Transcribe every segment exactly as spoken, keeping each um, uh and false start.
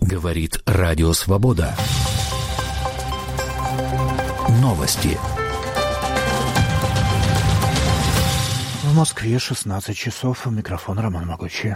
Говорит Радио Свобода. Новости. В Москве шестнадцать часов. Микрофон Роман Могучий.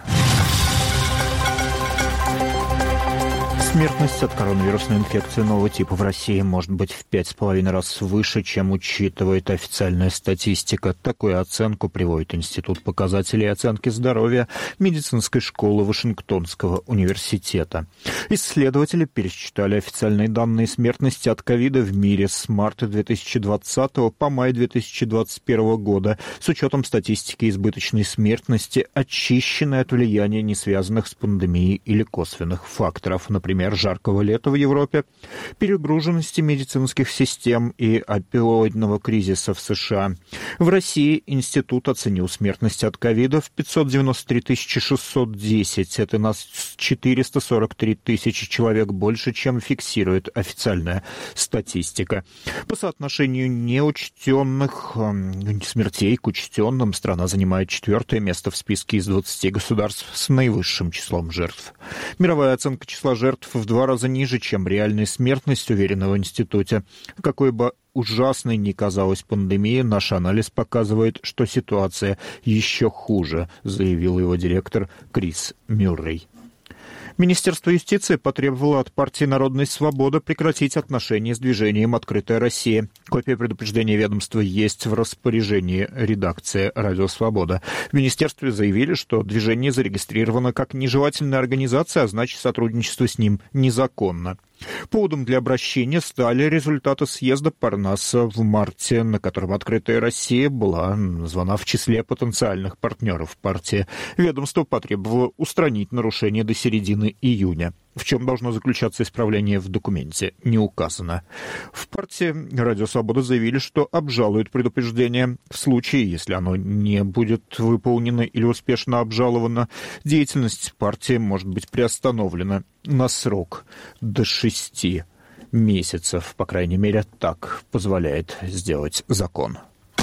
Смертность от коронавирусной инфекции нового типа в России может быть в пять с половиной раз выше, чем учитывает официальная статистика. Такую оценку приводит Институт показателей оценки здоровья медицинской школы Вашингтонского университета. Исследователи пересчитали официальные данные смертности от ковида в мире с марта две тысячи двадцатого по май две тысячи двадцать первого года с учетом статистики избыточной смертности, очищенной от влияния не связанных с пандемией или косвенных факторов, например, жаркого лета в Европе, перегруженности медицинских систем и опиоидного кризиса в США. В России институт оценил смертность от ковида в пятьсот девяносто три тысячи шестьсот десять. Это на четыреста сорок три тысячи человек больше, чем фиксирует официальная статистика. По соотношению неучтенных э, смертей к учтенным страна занимает четвертое место в списке из двадцати государств с наивысшим числом жертв. Мировая оценка числа жертв в два раза ниже, чем реальная смертность, уверена в институте. Какой бы ужасной ни казалась пандемия, наш анализ показывает, что ситуация еще хуже, заявил его директор Крис Мюррей. Министерство юстиции потребовало от партии «Народная свобода» прекратить отношения с движением «Открытая Россия». Копия предупреждения ведомства есть в распоряжении редакции «Радио Свобода». В министерстве заявили, что движение зарегистрировано как нежелательная организация, а значит, сотрудничество с ним незаконно. Поводом для обращения стали результаты съезда Парнаса в марте, на котором «Открытая Россия» была названа в числе потенциальных партнеров партии. Ведомство потребовало устранить нарушения до середины июня. В чем должно заключаться исправление, в документе не указано. В партии «Радио Свобода» заявили, что обжалуют предупреждение. В случае, если оно не будет выполнено или успешно обжаловано, деятельность партии может быть приостановлена на срок до шести месяцев. По крайней мере, так позволяет сделать закон.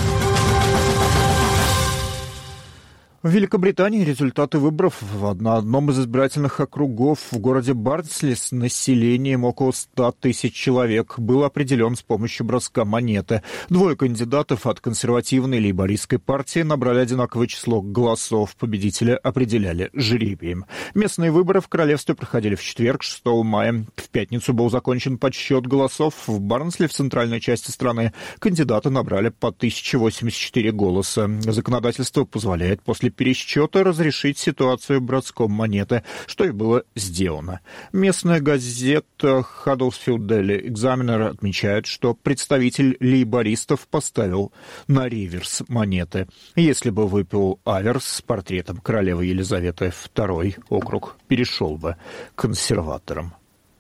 В Великобритании результаты выборов на одном из избирательных округов в городе Барнсли с населением около ста тысяч человек был определен с помощью броска монеты. Двое кандидатов от консервативной лейбористской партии набрали одинаковое число голосов. Победителя определяли жребием. Местные выборы в королевстве проходили в четверг, шестого мая. В пятницу был закончен подсчет голосов. В Барнсли, в центральной части страны, кандидаты набрали по тысяче восемьдесят четыре голоса. Законодательство позволяет после пересчета разрешить ситуацию броском монеты, что и было сделано. Местная газета Huddersfield Daily Examiner отмечает, что представитель лейбористов поставил на реверс монеты. Если бы выпил аверс с портретом королевы Елизаветы второй, округ перешел бы к консерваторам.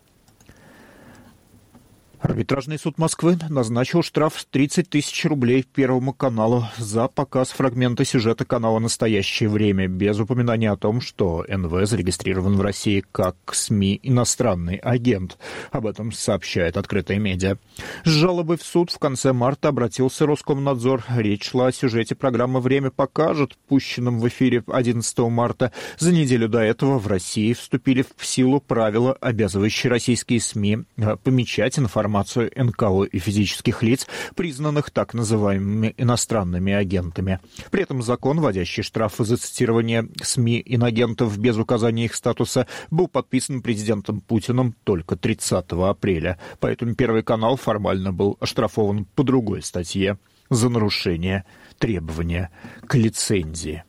Арбитражный суд Москвы назначил штраф в тридцать тысяч рублей Первому каналу за показ фрагмента сюжета канала «Настоящее время» без упоминания о том, что эн вэ зарегистрирован в России как СМИ «Иностранный агент». Об этом сообщает «Открытая медиа». С жалобой в суд в конце марта обратился Роскомнадзор. Речь шла о сюжете программы «Время покажет», пущенном в эфире одиннадцатого марта. За неделю до этого в России вступили в силу правила, обязывающие российские СМИ помечать информацию информацию эн ка о и физических лиц, признанных так называемыми иностранными агентами. При этом закон, вводящий штрафы за цитирование СМИ инагентов без указания их статуса, был подписан президентом Путиным только тридцатого апреля. Поэтому Первый канал формально был оштрафован по другой статье за нарушение требования к лицензии.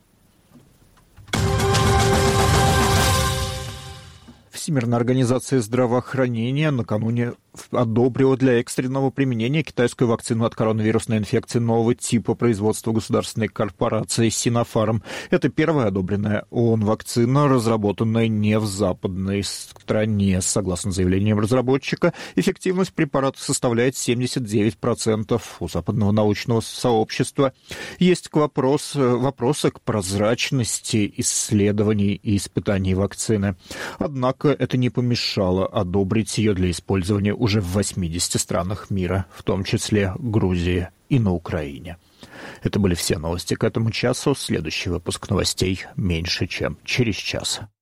Всемирная организация здравоохранения накануне одобрила для экстренного применения китайскую вакцину от коронавирусной инфекции нового типа производства государственной корпорации Sinopharm. Это первая одобренная ООН вакцина, разработанная не в западной стране. Согласно заявлениям разработчика, эффективность препарата составляет семьдесят девять процентов. У западного научного сообщества есть к вопрос, вопросы к прозрачности исследований и испытаний вакцины. Однако это не помешало одобрить ее для использования уже в восьмидесяти странах мира, в том числе Грузии и на Украине. Это были все новости к этому часу. Следующий выпуск новостей меньше чем через час.